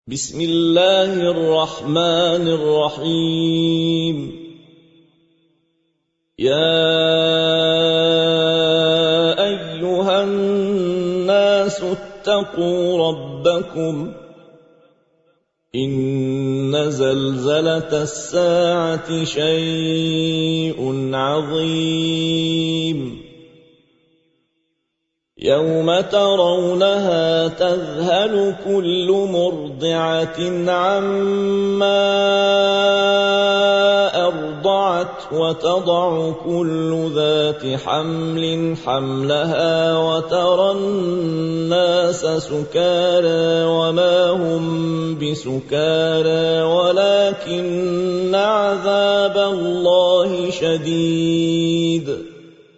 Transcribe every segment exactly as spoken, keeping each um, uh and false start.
بسم الله الرحمن الرحيم. يا أيها الناس اتقوا ربكم إن زلزلة الساعة شيء عظيم يوم ترونها تذهل كل مرضعة عما أرضعت وتضع كل ذات حمل حملها وترى الناس سكارى وما هم بسكارى ولكن عذاب الله شديد.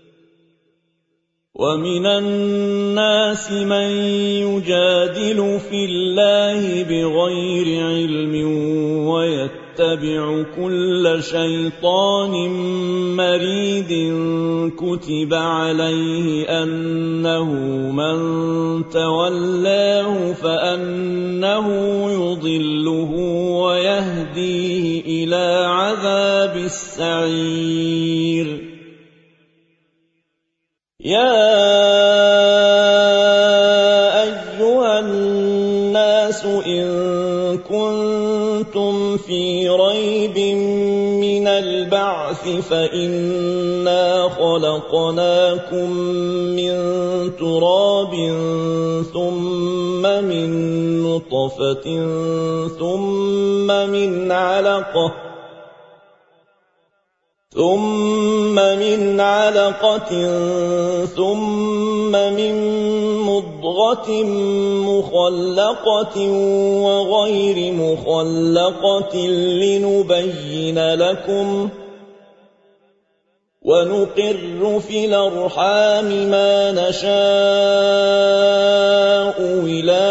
ومن الناس من يجادل في الله بغير علم ويتبع كل شيطان مريد كتب عليه أنه من تولاه فأنه يضله ويهديه إلى عذاب السعير. يا أيها الناس إن كنتم في ريب من البعث فإنا خلقناكم من تراب ثم من نطفة ثم من علقة ثم من علقة ثم من مضغة مخلقة وغير مخلقة لنبين لكم ونقر في الأرحام ما نشاء إلى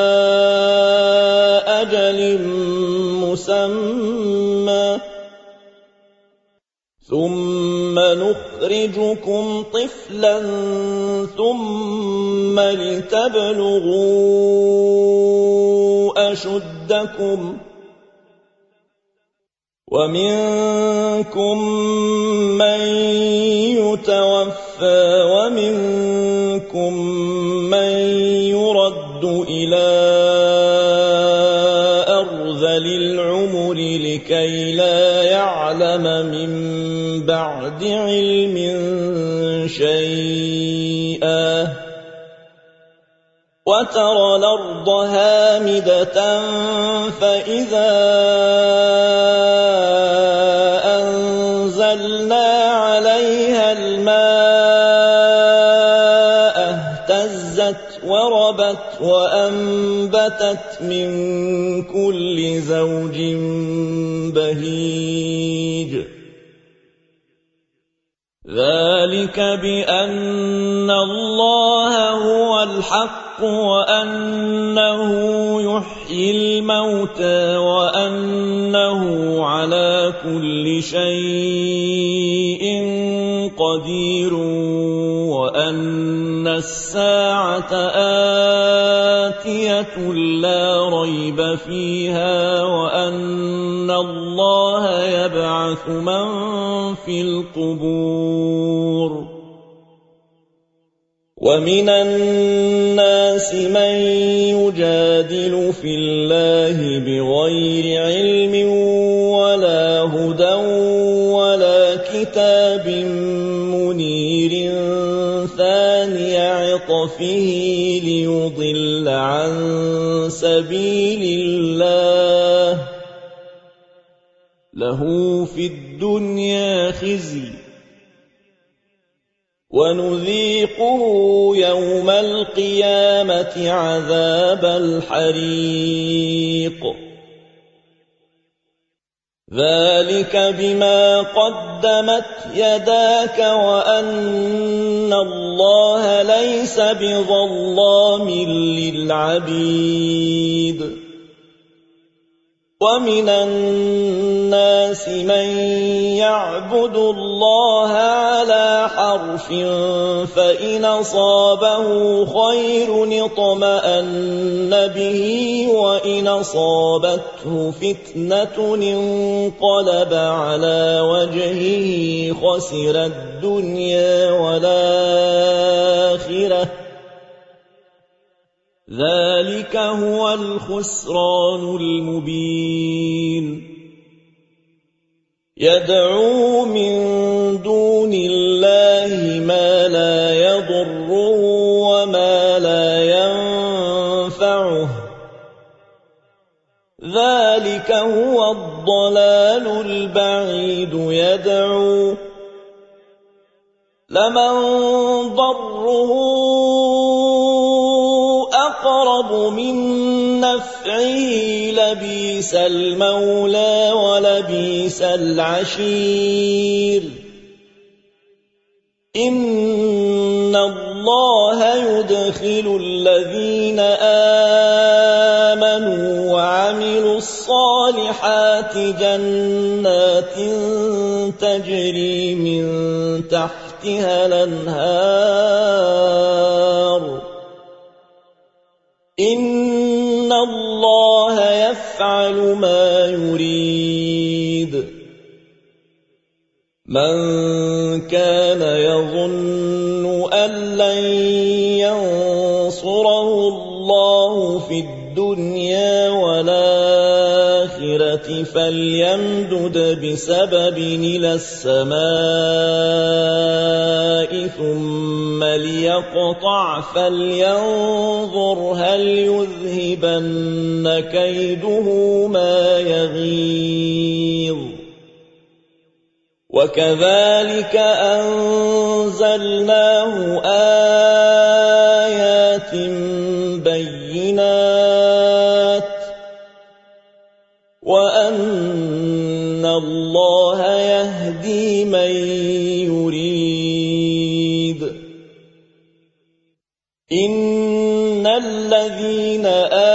أجل مسمى ثم نخرجكم طفلا ثم لتبلغوا أشدكم ومنكم من يتوفى ومنكم من يرد إلى أرذل العمر لكي لا يعلم من بعد علم شيئا وترى الأرض هامدة فإذا أنزلنا عليها الماء اهتزت وربت وأنبتت من كل زوج بهيج. ذلك بأن الله هو الحق وأنه يحيي الموتى وأنه على كل شيء قدير وأن الساعة آتية لا ريب فيها وأن الله يبعث من في القبور. ومن الناس من يجادل في الله بغير علم ولا هدى ولا كتاب منير ثاني عطفه ليضل عن سبيل الله له في الدنيا خزي ونذيقه يوم القيامة عذاب الحريق. ذلك بما قدمت يداك وأن الله ليس بظلام للعبيد. ومن الناس من يعبد الله على حرف فإن أصابه خير اطمأن به وإن أصابته فتنة انقلب على وجهه خسر الدنيا والآخرة ذلك هو الخسران المبين يدعو من دون الله ما لا يضره وما لا ينفعه ذلك هو الضلال البعيد يدعو لمن ضره أقرب من نفعه لبئس المولى ولبئس العشير إن الله يدخل الذين آمنوا وعملوا الصالحات جنات تجري من تحتها الأنهار إن الله يفعل ما يريد من كان يظن أن لن ينصره الله في الدنيا والآخرة فليمدد بسبب إلى السماء ثم ليقطع فلينظر هل يذهبن كيده ما يغيظ وكذلك أنزلناه آيات بينات وأن الله يهدي من يريد إن الذين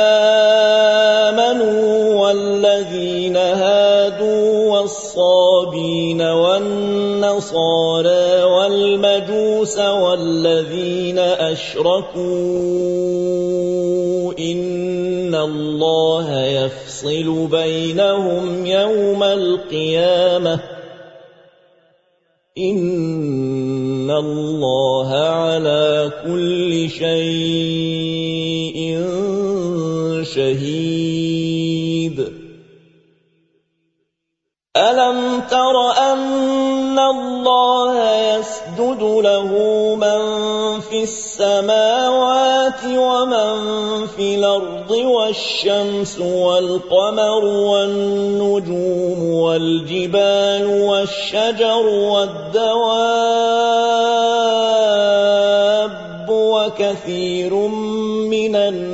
آمنوا والذين هادوا والصابين والنصارى والمجوس والذين أشركوا إن الله يفصل بينهم يوم القيامة إن الله على كل شيء شهيد ألم تر أن الله يسجد له من في السماوات ومن في الأرض والشمس والقمر والنجوم والجبال والشجر والدواب وكثير من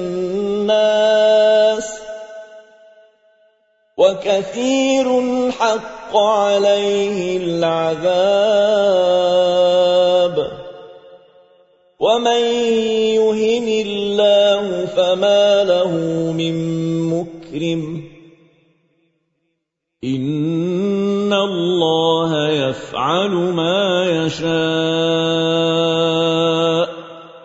الناس وكثير حق عليه العذاب ومن يهن الله فما له من مكرم إن الله يفعل ما يشاء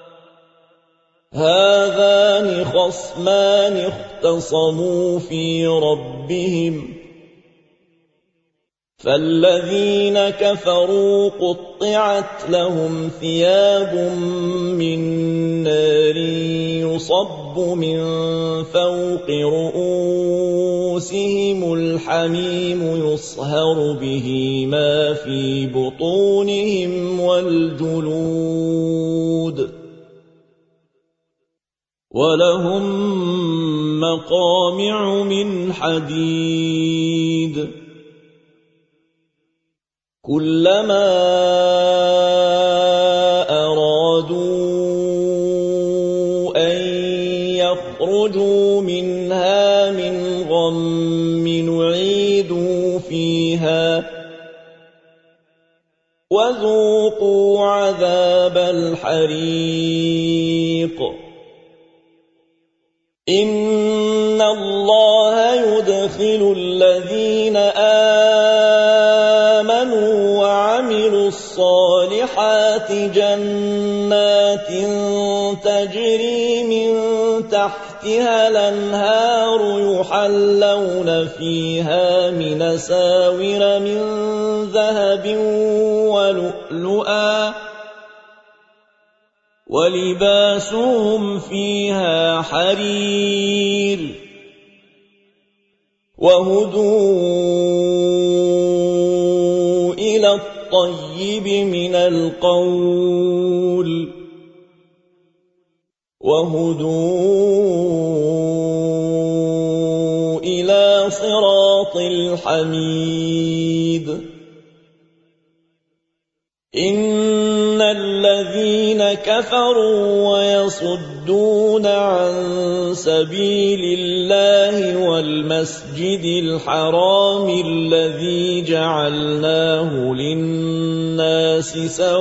هذان خصمان اختصموا في ربهم فالذين كفروا قطعت لهم ثياب من نار يصب من فوق رؤوسهم الحميم يصهر به ما في بطونهم والجلود ولهم مقامع من حديد كلما أرادوا أن يخرجوا منها من غم نعيدوا فيها وذوقوا عذاب الحريق إن الله الله يدخل الذين آمنوا وعملوا الصالحات جنات تجري من تحتها الأنهار يحلون فيها من أساور من ذهب ولؤلؤا ولباسهم فيها حرير وهدوا إلى الطيب من القول وهدوا إلى صراط الحميد إن الذين كفروا ويصدون عن سبيل الله والمسجد الحرام الذي جعلناه للناس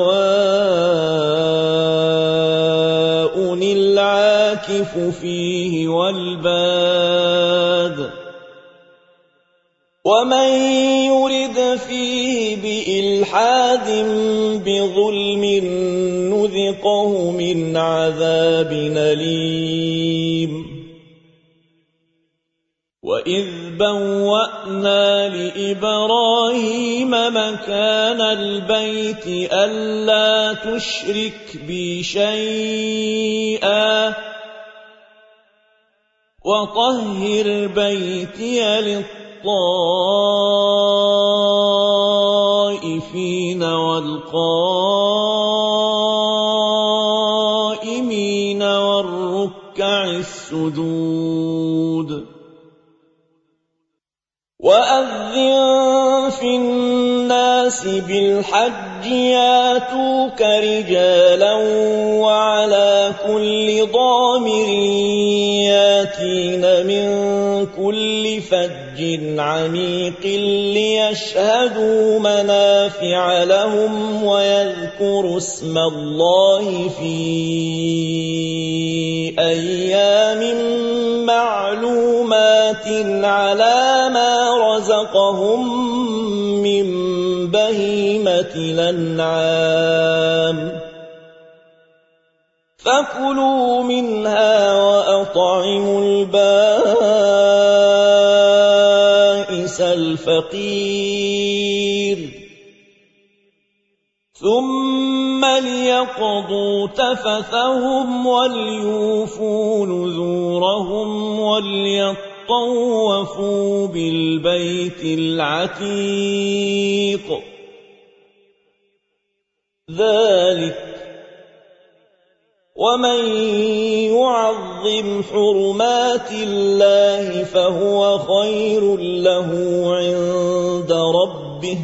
سواء العاكف فيه والباد ومن يرد فيه بإلحاد بظلم نذقه من عذاب أليم وإذ بوأنا لإبراهيم مكان البيت ألا تشرك بي شيئا وطهر بيتي للطائفين والقائمين والركع السجود وأذن في الناس بالحج ياتوك رجالا وعلى كل ضامر ياتين من كل فج عميق ليشهدوا منافع لهم ويذكروا اسم الله في أيام معلومات على ما رزقهم من بهيمة الأنعام فكلوا منها وأطعموا البائس الفقير ثم ليقضوا تفثهم وليوفوا نذورهم وليطوفوا بالبيت العتيق ذلك ومن يعظم حرمات الله فهو خير له عند ربه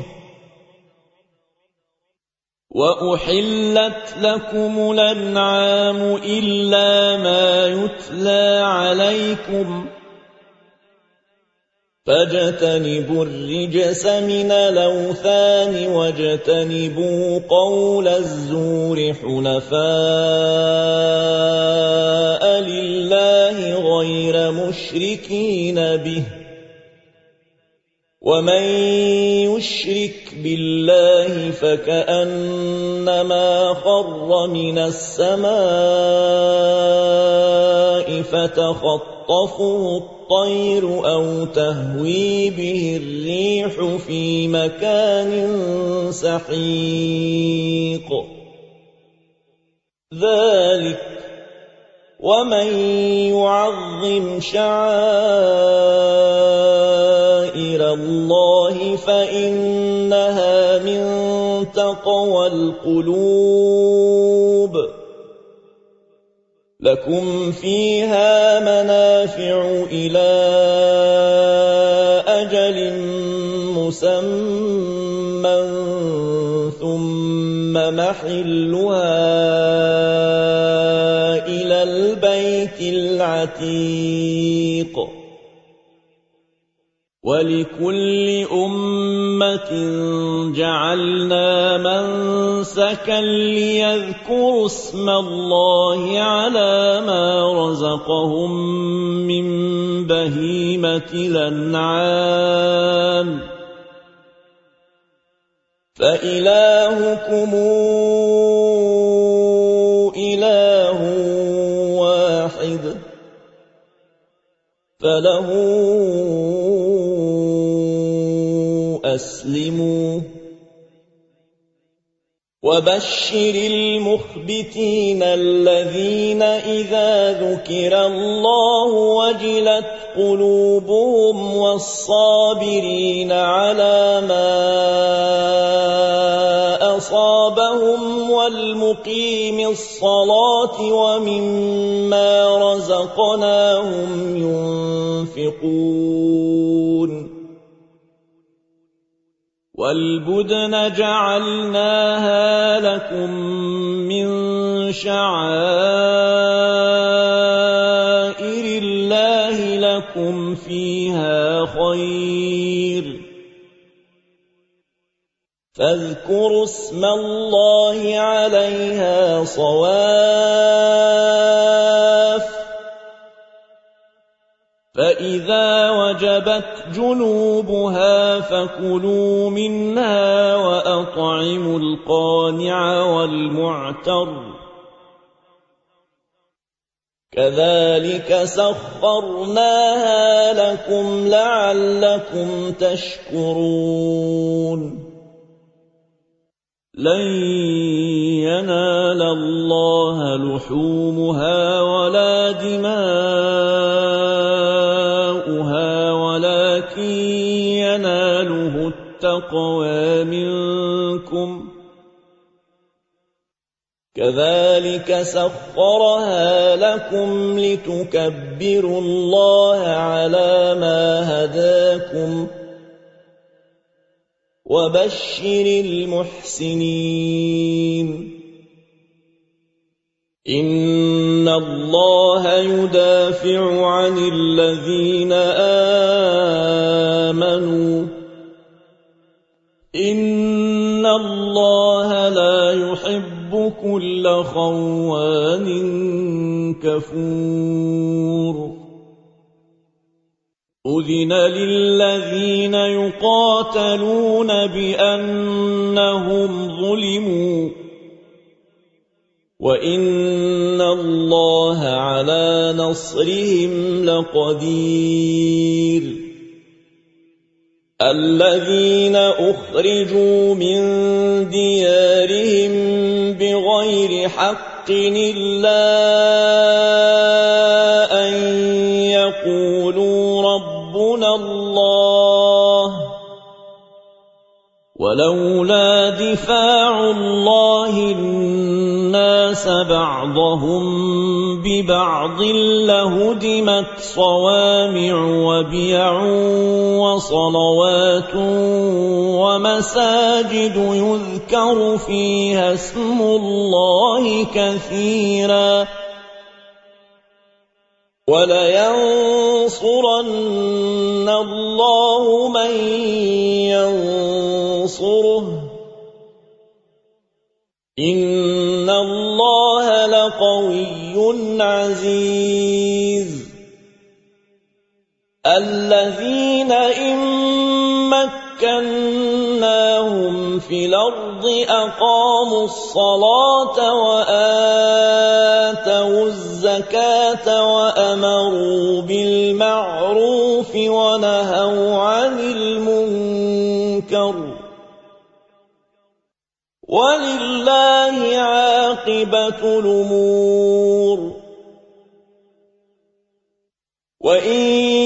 وأحلت لكم الأنعام إلا ما يتلى عليكم فاجتنبوا الرجس من الأوثان واجتنبوا قول الزور حنفاء لله غير مشركين به ومن يشرك بالله فكأنما خر من السماء فتخطفه الطير أو تهوي به الريح في مكان سحيق ذلك ومن يعظم شعائر الله فإنها من تقوى القلوب لكم فيها منافع إلى أجل مسمى ثم محلها إلى البيت العتيق وَلِكُلِّ أُمَّةٍ جَعَلْنَا مَنسَكًا لِيَذْكُرُوا اسْمَ اللَّهِ عَلَى مَا رَزَقَهُم مِّن بَهِيمَةِ الْأَنْعَامِ ۖ فَإِلَٰهُكُمْ إِلَٰهٌ وَاحِدٌ فَلَهُ أَسْلِمُوا ۗ وَبَشِّرِ الْمُخْبِتِينَ الَّذِينَ إِذَا ذُكِرَ اللَّهُ وَجِلَتْ قُلُوبُهُمْ وَالصَّابِرِينَ عَلَىٰ مَا أَصَابَهُمْ وَالْمُقِيمِي الصَّلَاةِ وَمِمَّا رَزَقْنَاهُمْ يُنفِقُونَ وَالْبُدْنَ جَعَلْنَاهَا لَكُم مِّن شَعَائِرِ اللَّهِ لَكُمْ فِيهَا خَيْرٌ ۖ فاذكروا اسم الله عليها صواف، فإذا وجبت جنوبها فكلوا منها وأطعموا القانع والمعتر، كذلك سخرناها لكم لعلكم تشكرون. لن ينال الله لحومها ولا دماؤها ولكن يناله التقوى منكم، كذلك سخرها لكم لتكبروا الله على ما هداكم، وبشر المحسنين. إن الله يدافع عن الذين آمنوا، إن الله لا يحب كل خوان كفور. أذن للذين يقاتلون بأنهم ظلموا، وإن الله على نصرهم لقدير. الذين أخرجوا من ديارهم بغير حق إلا أن يقولوا ربنا الله، ولولا دفاع الله الناس بعضهم ببعض لهدمت صوامع وبيع وصلوات ومساجد يذكر فيها اسم الله كثيرا، ولينصرن الله من ينصره، إن الله لقوي عزيز. الذين إن مكناهم في الأرض أقاموا الصلاة وآتوا الزكاة وأمروا بالمعروف ونهوا عن المنكر، ولله عاقبة الأمور. وإن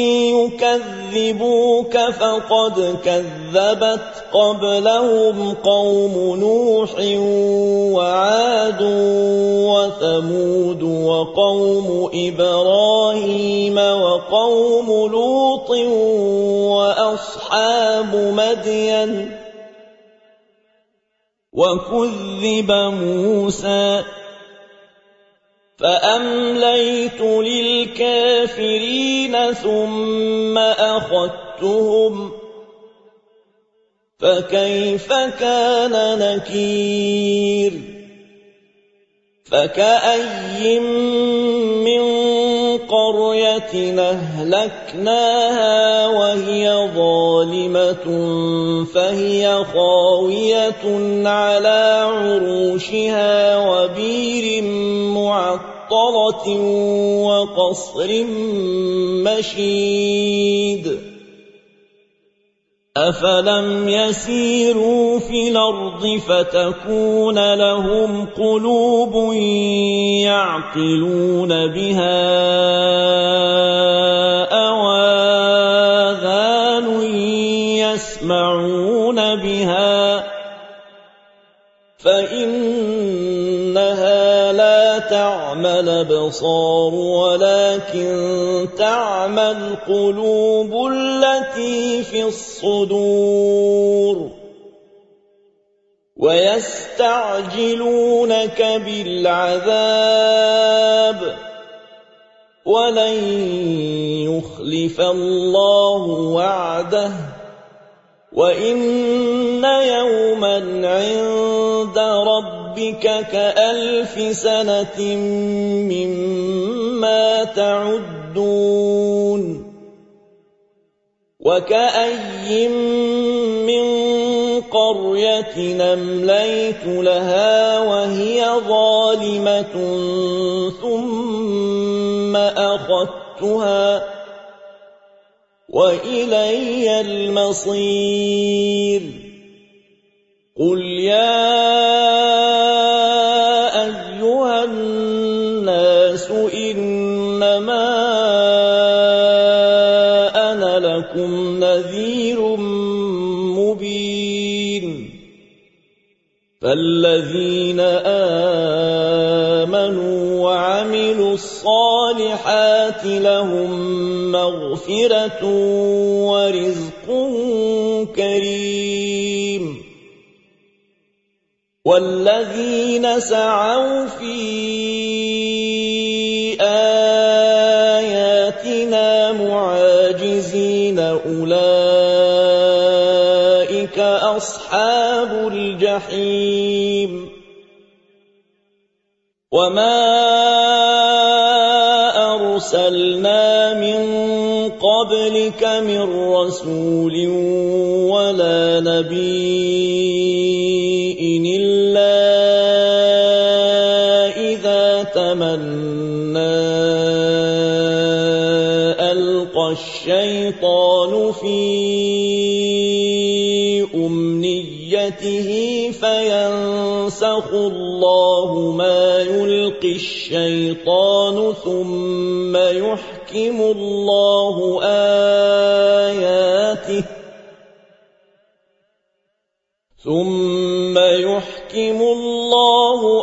يكذبوك فقد كذبت قبلهم قوم نوح وعاد وثمود وقوم إبراهيم وقوم لوط وأصحاب مدين، وكذب موسى فأمليت للكافرين ثم أخذت أخذتهم فكيف كان نكير فكأي من قرية أهلكناها وهي ظالمة فهي خاوية على عروشها وبير معطلة وقصر مشيد أفلم يسيروا في الأرض فتكون لهم قلوب يعقلون بها أو آذان يسمعون بها فإنها لا تعمى الأبصار ولكن تعمى القلوب التي في الصدور ويستعجلونك بالعذاب ولن يخلف الله وعده وإن يوما عند ربك كألف سنة مما تعدون وكأي من قرية أمليت لها وهي ظالمة ثم أخذتها وإلي المصير قل يا أيها الناس إنما أنا لكم نذير مبين فالذين آمنوا وعملوا الصالحات لهم مغفرة ورزق كريم والذين سعوا في آياتنا معاجزين أولئك أصحاب الجحيم وما أرسلنا من قبلك من رسول ولا نبي إلا إذا تمنى ألقى الشيطان في أمنيته فينسخ الله ما يلقي الشيطان ثم يحكم الله آياته ثم يحكم الله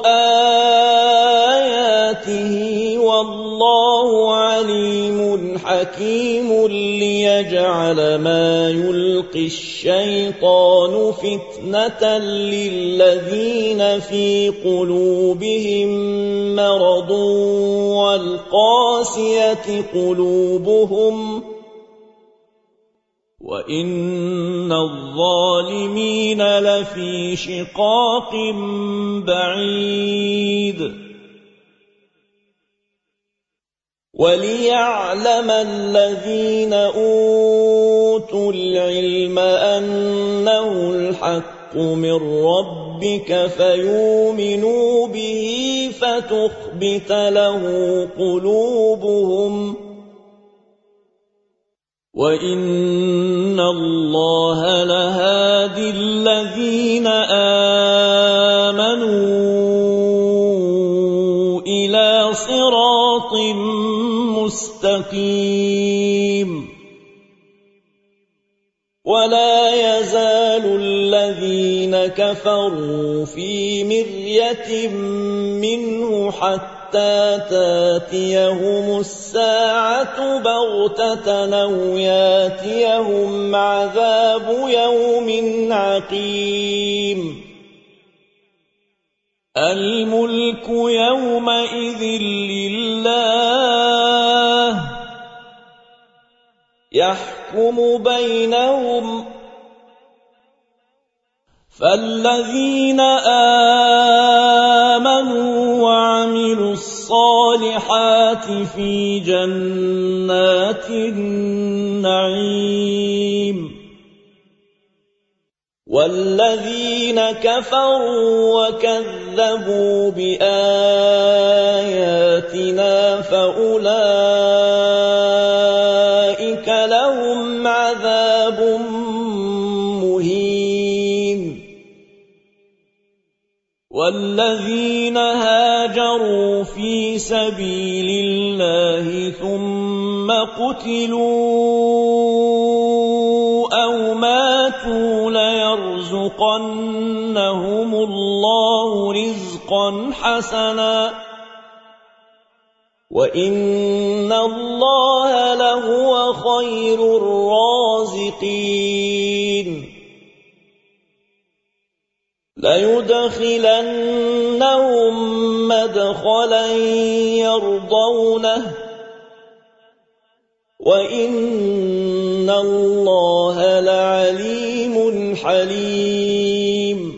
آياته والله عليم حكيم ليجعل ما يلقي الشيطان فتنة للذين في قلوبهم مرض والقاسية قلوبهم وإن الظالمين لفي شقاق بعيد وليعلم الذين أوتوا العلم أنه الحق من ربك فيؤمنوا به فتخبت له قلوبهم وإن الله لهادي الذين آمنوا إلى صراط مستقيم ولا يزال الذين كفروا في مرية منه حتى تاتيهم الساعة بغتة أو ياتيهم عذاب يوم عقيم الملك يومئذ لله فيحكم بينهم فالذين آمنوا وعملوا الصالحات في جنات النعيم والذين كفروا وكذبوا بآياتنا فأولئك لهم عذاب مهين والذين هاجروا في سبيل الله ثم قتلوا أو ماتوا ليرزقنهم الله رزقا حسنا وإن الله لهو خير الرازقين ليدخلنهم مدخلا يرضونه وإن الله لعليم حليم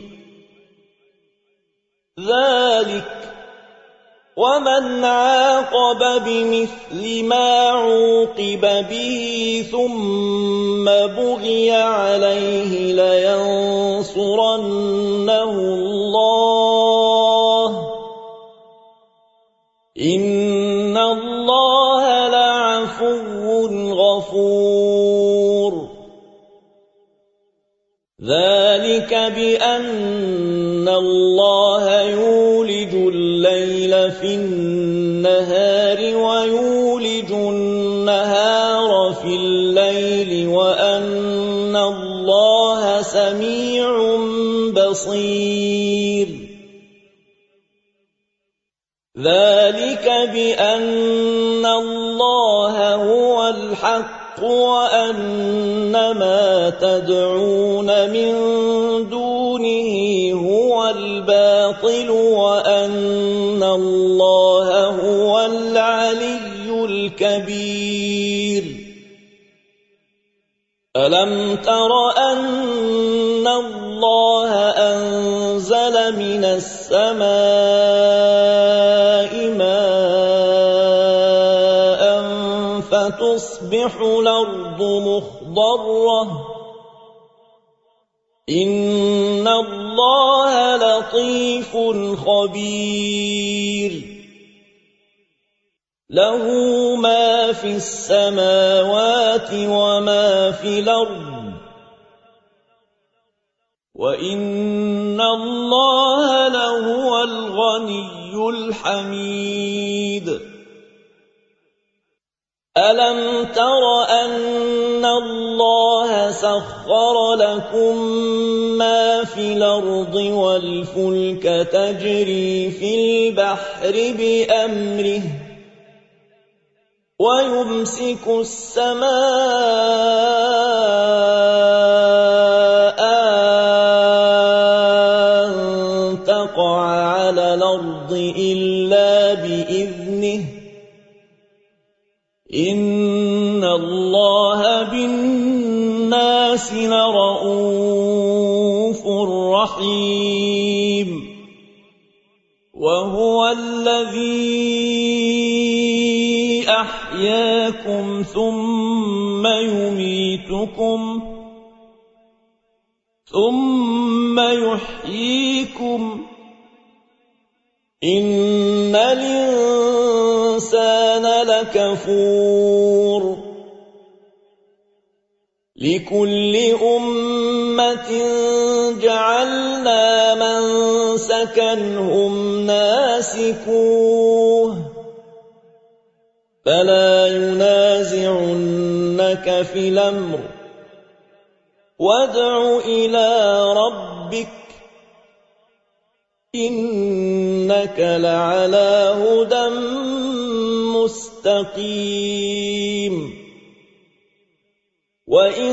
ذلك ومن عاقب بمثل ما عوقب به ثم بغي عليه لينصرنه الله إن الله لعفو غفور ذلك بأن الله يولج الليل في النهار ويولج النهار في الليل وأن الله سميع بصير ذلك بأن الله هو الحق وأن ما تدعون من دونه هو الباطل وأن الله هو العلي الكبير ألم تر أن الله أنزل من السماء ماء فتصبح الأرض مخضرة إن الله لطيف خبير له ما في السماوات وما في الأرض وإن الله لهو الغني الحميد ألم تر أن الله سخر لكم ما في الأرض والفلك تجري في البحر بأمره ويمسك السماء أن تقع على الأرض إلا بإذنه إن الله بالناس لرءوف رحيم وهو الذي أحياكم ثم يميتكم ثم يحييكم إن الإنسان لكفور لكل أمة جعلنا منسكا هم ناسكوه فلا ينازعنك في الأمر وادع إلى ربك إنك لعلى هدى مستقيم وإن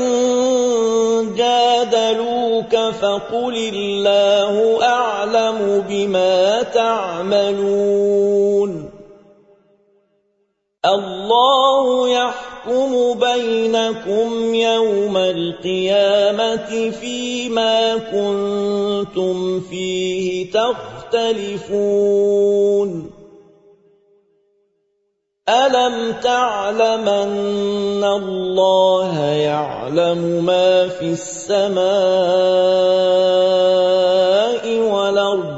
جادلوك فقل الله أعلم بما تعملون الله يحكم يحكم بينكم يوم القيامة فيما كنتم فيه تختلفون ألم تعلم أن الله يعلم ما في السماء والأرض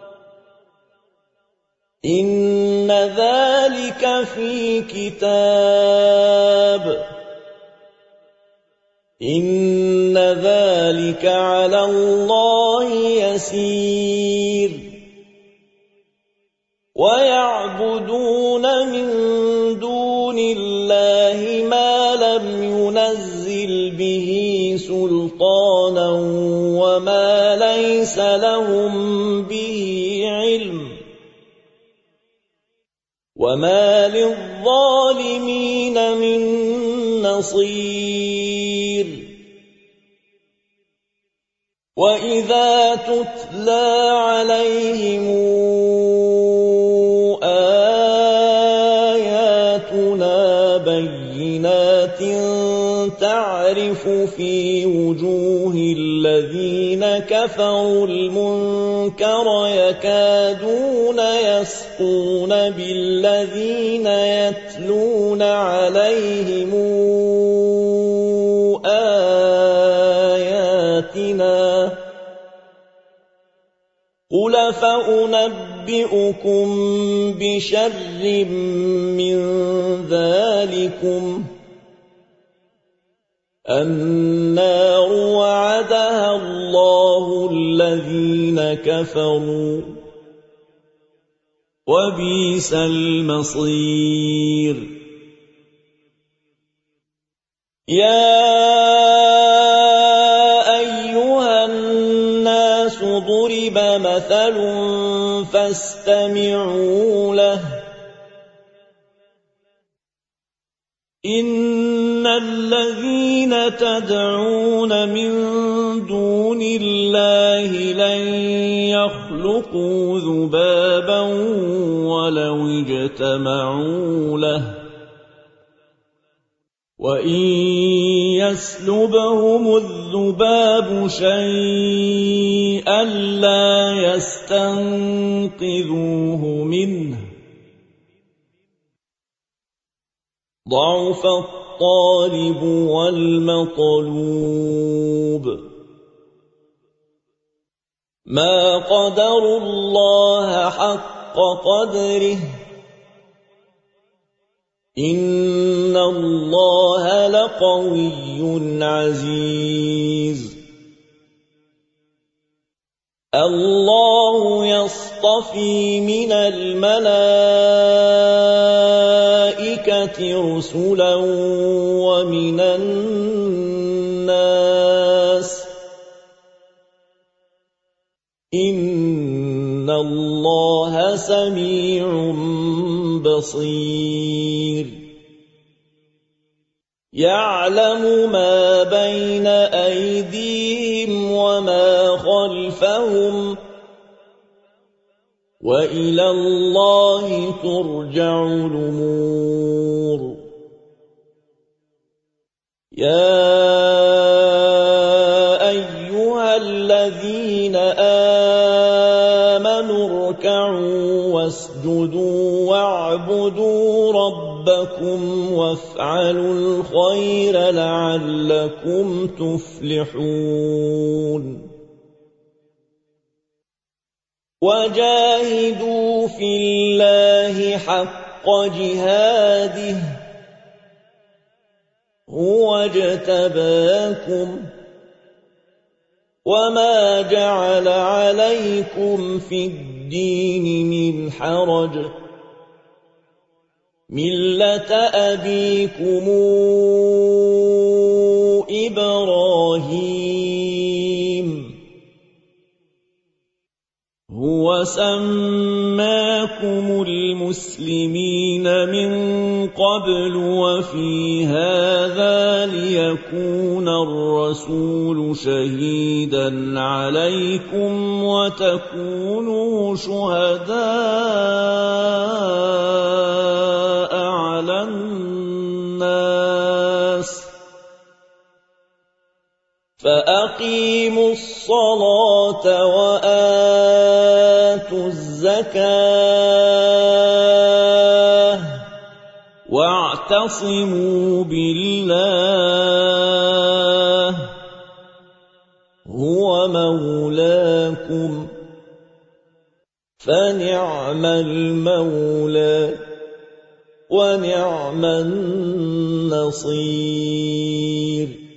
إن ذلك في كتاب إن ذلك على الله يسير ويعبدون من دون الله ما لم ينزل به سلطانا وما ليس لهم به علم وما للظالمين من نصير وإذا تتلى عليهم آياتنا بينات تعرف في وجوه الذين كفروا المنكر يكادون يسطون بالذين يتلون عليهم آياتنا قل فأنبئكم بشر من ذلكم النار وعدها الله الذين كفروا وبئس المصير يا أيها الناس ضرب مثل فاستمعوا له إن الذين تدعون من دون الله لن يخلقوا ذبابا ولو اجتمعوا له وإن يسلبهم الذباب شيئا لا يستنقذوه منه ضعف الطالب والمطلوب ما قدروا الله حق قدره إن الله لقوي عزيز الله يصطفي من الملائكة رسلا ومن الناس إن الله سميع بصير يعلم ما بين أيديهم وما خلفهم وإلى الله ترجع الأمور يا أيها الذين آمنوا اركعوا واسجدوا واعبدوا ربكم وافعلوا الخير لعلكم تفلحون وجاهدوا في الله حق جهاده هو اجتباكم وما جعل عليكم في الدين من حرج ملة أبيكم إبراهيم هو سماكم المسلمين من قبل وفي هذا ليكون الرسول شهيدا عليكم وتكونوا شهداء على الناس فأقيموا الصلاة وآتوا الزكاة واعتصموا بالله هو مولاكم فنعم المولى ونعم النصير.